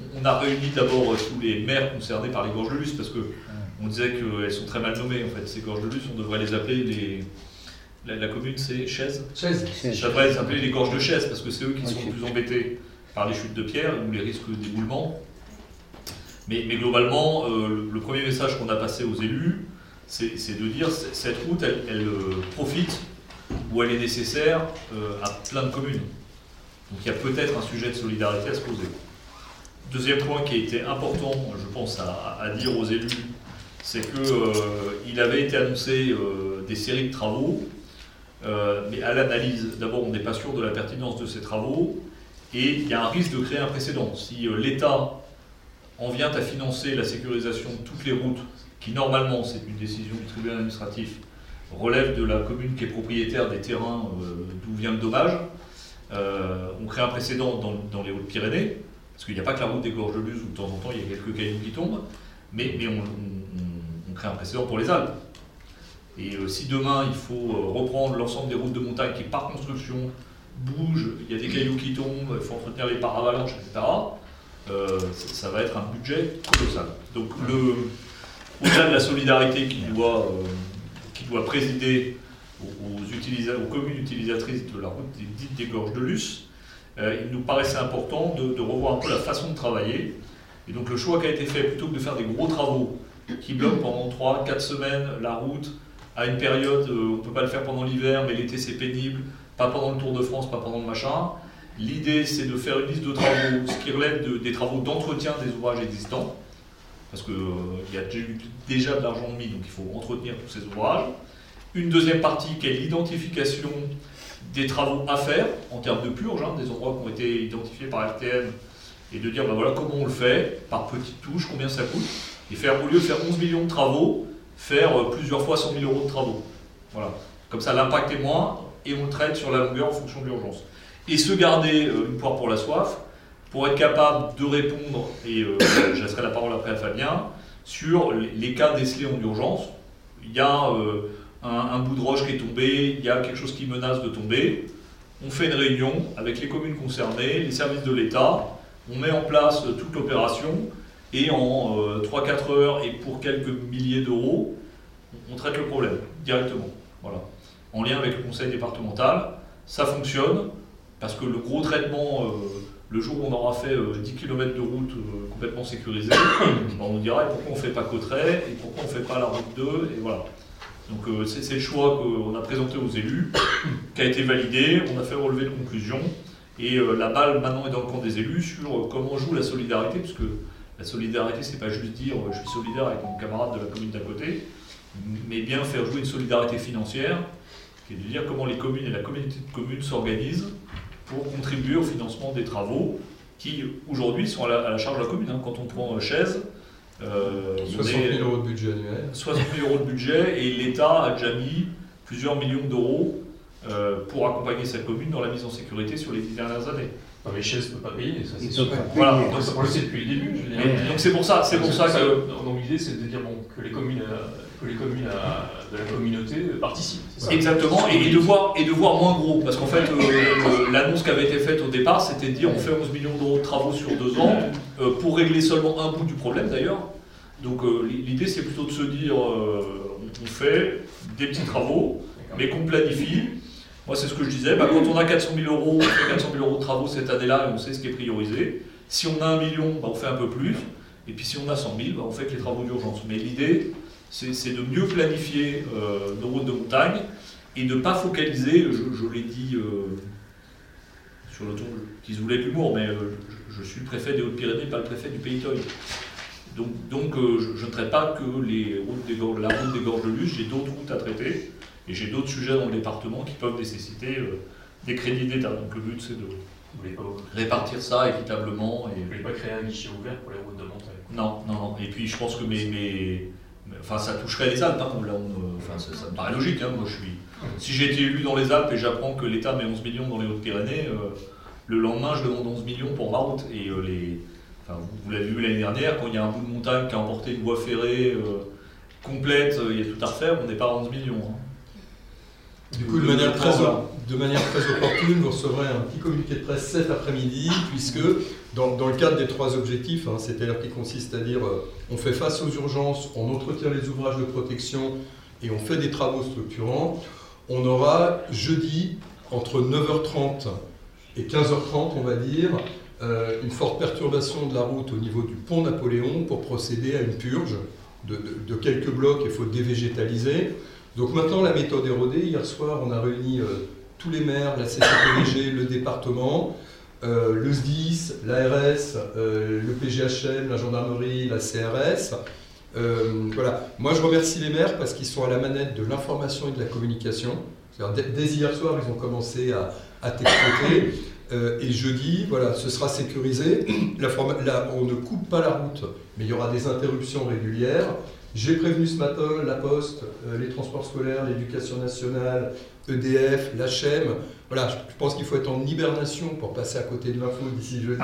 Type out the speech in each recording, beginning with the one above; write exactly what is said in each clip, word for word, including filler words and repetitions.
on a réuni d'abord tous les maires concernés par les gorges de Luce, parce qu'on disait qu'elles sont très mal nommées, en fait. Ces gorges de Luce, on devrait les appeler les... La, la commune, c'est Chèze. Chèze. Ça devrait s'appeler les gorges de Chèze, parce que c'est eux qui sont le plus embêtés par les chutes de pierre ou les risques d'éboulement. Mais, mais globalement, euh, le, le premier message qu'on a passé aux élus, c'est de dire que cette route, elle, elle euh, profite où elle est nécessaire euh, à plein de communes. Donc il y a peut-être un sujet de solidarité à se poser. Deuxième point qui a été important, je pense, à, à dire aux élus, c'est qu'il euh, avait été annoncé euh, des séries de travaux, euh, mais à l'analyse, d'abord, on n'est pas sûr de la pertinence de ces travaux, et il y a un risque de créer un précédent. Si euh, l'État en vient à financer la sécurisation de toutes les routes, qui normalement, c'est une décision du tribunal administratif, relève de la commune qui est propriétaire des terrains euh, d'où vient le dommage, euh, on crée un précédent dans, dans les Hautes-Pyrénées, parce qu'il n'y a pas que la route des gorges de Luz où de temps en temps il y a quelques cailloux qui tombent, mais, mais on, on, on crée un précédent pour les Alpes. Et euh, si demain il faut euh, reprendre l'ensemble des routes de montagne qui par construction bougent, il y a des cailloux qui tombent, il faut entretenir les paravalanches, et cetera, euh, ça, ça va être un budget colossal. Donc le, au-delà de la solidarité qui doit, euh, qui doit présider aux, aux, aux communes utilisatrices de la route dite des gorges de Luce, euh, il nous paraissait important de, de revoir un peu la façon de travailler. Et donc le choix qui a été fait, plutôt que de faire des gros travaux qui bloquent pendant trois quatre semaines la route à une période, euh, on ne peut pas le faire pendant l'hiver, mais l'été c'est pénible, pas pendant le Tour de France, pas pendant le machin. L'idée c'est de faire une liste de travaux, ce qui relève de, des travaux d'entretien des ouvrages existants, parce qu'il euh, y a déjà de l'argent mis, donc il faut entretenir tous ces ouvrages. Une deuxième partie qui est l'identification des travaux à faire, en termes de purge, hein, des endroits qui ont été identifiés par R T M, et de dire ben voilà comment on le fait, par petites touches, combien ça coûte, et faire, au lieu de faire onze millions de travaux, faire euh, plusieurs fois cent mille euros de travaux. Voilà. Comme ça l'impact est moins, et on le traite sur la longueur en fonction de l'urgence. Et se garder euh, une poire pour la soif, pour être capable de répondre, et euh, je laisserai la parole après à Fabien, sur les cas décelés en urgence. Il y a euh, un, un bout de roche qui est tombé, il y a quelque chose qui menace de tomber. On fait une réunion avec les communes concernées, les services de l'État, on met en place euh, toute l'opération, et en euh, trois quatre heures, et pour quelques milliers d'euros, on, on traite le problème directement. Voilà. En lien avec le conseil départemental, ça fonctionne, parce que le gros traitement, euh, le jour où on aura fait euh, dix kilomètres de route euh, complètement sécurisée, on nous dira et pourquoi on ne fait pas Cauterets, et pourquoi on ne fait pas la route deux, et voilà. Donc euh, c'est le choix qu'on a présenté aux élus, qui a été validé, on a fait relever de conclusions, et euh, la balle maintenant est dans le camp des élus sur euh, comment joue la solidarité, puisque la solidarité c'est pas juste dire euh, je suis solidaire avec mon camarade de la commune d'à côté, mais bien faire jouer une solidarité financière, qui est de dire comment les communes et la communauté de communes s'organisent pour contribuer au financement des travaux qui, aujourd'hui, sont à la, à la charge de la commune. Hein. Quand on prend euh, Chèze, euh, soixante mille euros de budget annuel. soixante mille euros de budget, et l'État a déjà mis plusieurs millions d'euros euh, pour accompagner cette commune dans la mise en sécurité sur les dix dernières années. Non mais Chèze ne peut pas payer, ça c'est sûr. Voilà. Donc ça, on le sait depuis le début. Je veux dire. Et donc c'est pour ça, c'est pour ça que... Donc l'idée c'est de dire bon, que les communes, que les communes de la communauté participent. Exactement, et, et, de voir, et de voir moins gros, parce qu'en fait, euh, l'annonce qui avait été faite au départ, c'était de dire on fait onze millions d'euros de travaux sur deux ans, euh, pour régler seulement un bout du problème d'ailleurs. Donc euh, l'idée c'est plutôt de se dire, euh, on fait des petits travaux, mais qu'on planifie. Moi c'est ce que je disais, bah, quand on a quatre cent mille euros, on fait quatre cent mille euros de travaux cette année-là, et on sait ce qui est priorisé. Si on a un million, bah, on fait un peu plus, et puis si on a cent mille, bah, on fait que les travaux d'urgence. Mais l'idée, c'est de mieux planifier euh, nos routes de montagne et de ne pas focaliser, je, je l'ai dit euh, sur le ton qui se voulait l'humour, mais euh, je, je suis le préfet des Hautes-Pyrénées, pas le préfet du Pays Toy. Donc, donc euh, je, je ne traite pas que les routes des gorges, la route des gorges de Luce, j'ai d'autres routes à traiter et j'ai d'autres sujets dans le département qui peuvent nécessiter euh, des crédits d'État. Donc le but c'est de répartir ça équitablement. Et... Vous ne voulez pas créer un guichet ouvert pour les routes de montagne? Non, non, non. Et puis je pense que mes... mes Enfin, ça toucherait les Alpes, hein. Là, on, enfin, ça, ça me paraît logique. Hein. Moi, je suis... Si j'ai été élu dans les Alpes et j'apprends que l'État met onze millions dans les Hautes-Pyrénées, euh, le lendemain, je demande onze millions pour ma route. Et euh, les... enfin, vous, vous l'avez vu l'année dernière, quand il y a un bout de montagne qui a emporté une voie ferrée euh, complète, il y a tout à refaire, on n'est pas à onze millions. Hein. Du coup, de manière, très, de manière très opportune, vous recevrez un petit communiqué de presse cet après-midi, puisque dans, dans le cadre des trois objectifs, hein, c'est-à-dire qui consiste à dire euh, on fait face aux urgences, on entretient les ouvrages de protection et on fait des travaux structurants, on aura jeudi, entre neuf heures trente et quinze heures trente, on va dire, euh, une forte perturbation de la route au niveau du pont Napoléon pour procéder à une purge de, de, de quelques blocs, il faut dévégétaliser. Donc maintenant, la méthode est rodée. Hier soir, on a réuni euh, tous les maires, la C C P V G, le département, euh, le S D I S, l'A R S, euh, le P G H M, la gendarmerie, la C R S. Euh, voilà. Moi, je remercie les maires parce qu'ils sont à la manette de l'information et de la communication. Dès, dès hier soir, ils ont commencé à, à textoter. Euh, et jeudi, voilà, ce sera sécurisé. La forma- la, on ne coupe pas la route, mais il y aura des interruptions régulières. J'ai prévenu ce matin la Poste, euh, les transports scolaires, l'éducation nationale, E D F, l'H M. Voilà, je pense qu'il faut être en hibernation pour passer à côté de l'info d'ici jeudi.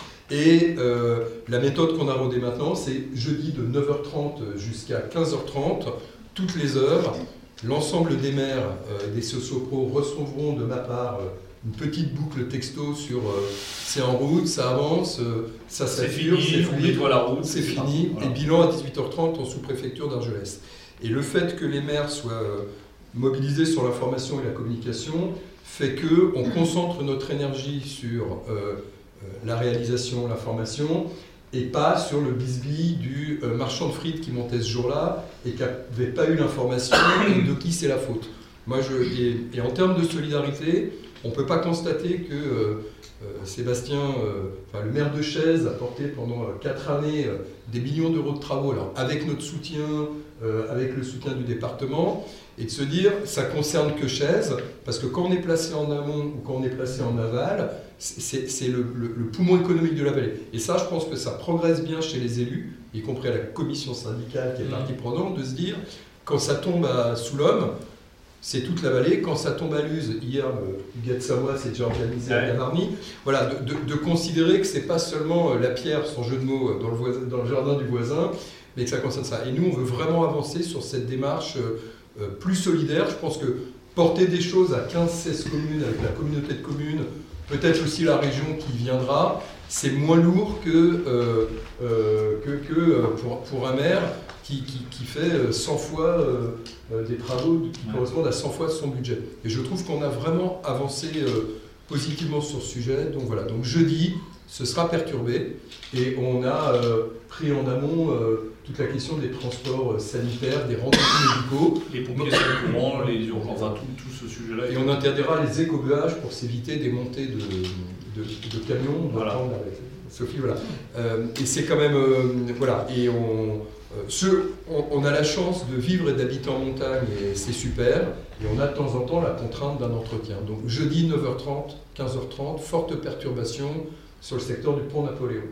Et euh, la méthode qu'on a rodée maintenant, c'est jeudi de neuf heures trente jusqu'à quinze heures trente, toutes les heures. L'ensemble des maires euh, des sociopros recevront de ma part euh, une petite boucle texto sur euh, c'est en route, ça avance, euh, ça s'affure, c'est fini, on nettoie la route, c'est fini, voilà. Et bilan à dix-huit heures trente en sous-préfecture d'Argelès. Et le fait que les maires soient euh, mobilisés sur l'information et la communication fait qu'on concentre notre énergie sur euh, euh, la réalisation, l'information, et pas sur le bisbille du euh, marchand de frites qui montait ce jour-là et qui n'avait pas eu l'information et de qui c'est la faute. Moi, je, et, et en termes de solidarité, on ne peut pas constater que euh, euh, Sébastien, euh, enfin, le maire de Chèze, a porté pendant euh, quatre années euh, des millions d'euros de travaux, alors, avec notre soutien, euh, avec le soutien du département, et de se dire, ça ne concerne que Chèze, parce que quand on est placé en amont ou quand on est placé en aval, c'est, c'est le, le, le poumon économique de la vallée. Et ça, je pense que ça progresse bien chez les élus, y compris à la commission syndicale qui est partie prenante, de se dire, quand ça tombe à Soulhomme, c'est toute la vallée. Quand ça tombe à Luz, hier, le Gars de Savoie s'est déjà organisé à Gavarnie. Voilà, de, de, de considérer que ce n'est pas seulement la pierre, son jeu de mots, dans le, voisin, dans le jardin du voisin, mais que ça concerne ça. Et nous, on veut vraiment avancer sur cette démarche euh, plus solidaire. Je pense que porter des choses à quinze seize communes, avec la communauté de communes, peut-être aussi la région qui viendra, c'est moins lourd que, euh, euh, que, que pour, pour un maire qui, qui, qui fait cent fois euh, des travaux qui ouais. correspondent à cent fois son budget. Et je trouve qu'on a vraiment avancé euh, positivement sur ce sujet. Donc voilà, donc jeudi, ce sera perturbé. Et on a euh, pris en amont euh, toute la question des transports sanitaires, des rendez-vous médicaux. Les pompiers sont au courant, les urgences, enfin tout, tout ce sujet-là. Et on interdira les écobuages pour s'éviter des montées de, de, de camions. Voilà. Avec Sophie, voilà. Euh, et c'est quand même... Euh, voilà. Et on... Euh, ce, on, on a la chance de vivre et d'habiter en montagne et c'est super, et on a de temps en temps la contrainte d'un entretien. Donc jeudi neuf heures trente, quinze heures trente, forte perturbation sur le secteur du pont Napoléon.